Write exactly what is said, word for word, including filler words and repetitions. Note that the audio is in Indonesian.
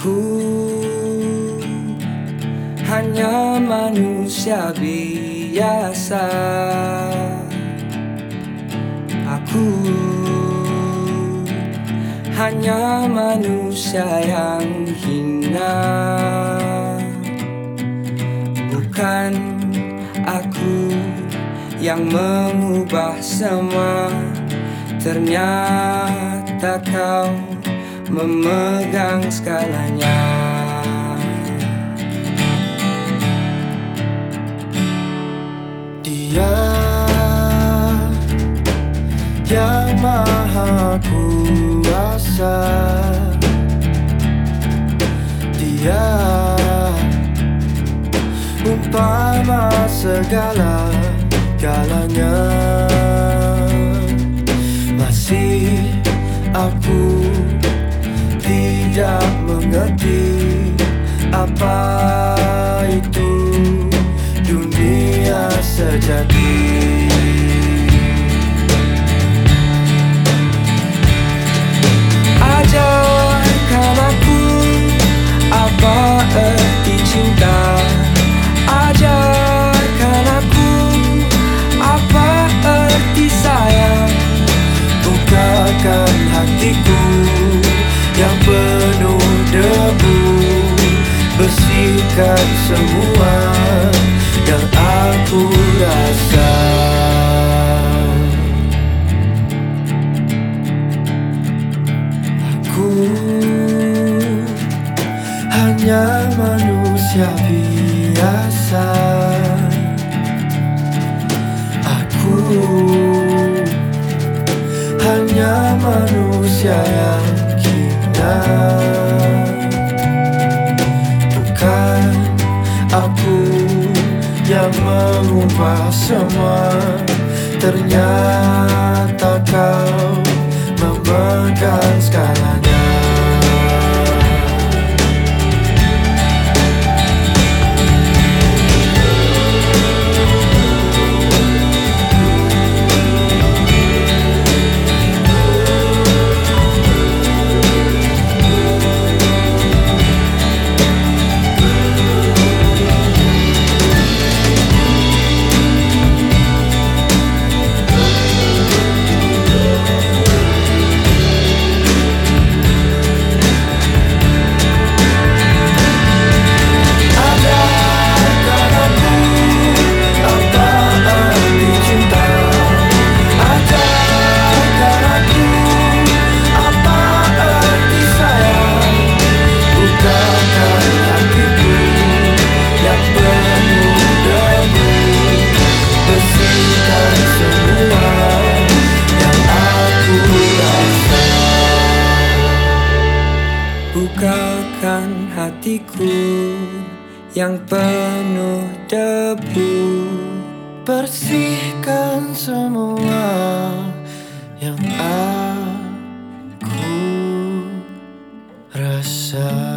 Aku hanya manusia biasa. Aku hanya manusia yang hina. Bukan aku yang mengubah semua, ternyata kau memegang segalanya. Dia yang maha kuasa, Dia umpama segala-galanya. Masih aku tidak mengerti apa itu dunia sejati. Ajarkan aku apa arti cinta. Ajarkan aku apa arti sayang. Bukakan hatiku yang penuh debu, bersihkan semua yang aku rasa. Aku hanya manusia biasa. Aku hanya manusia yang hina. Bukan aku yang mengubah semua, ternyata kau memegang segalanya. Bukakan hatiku yang penuh debu, bersihkan semua yang aku rasa.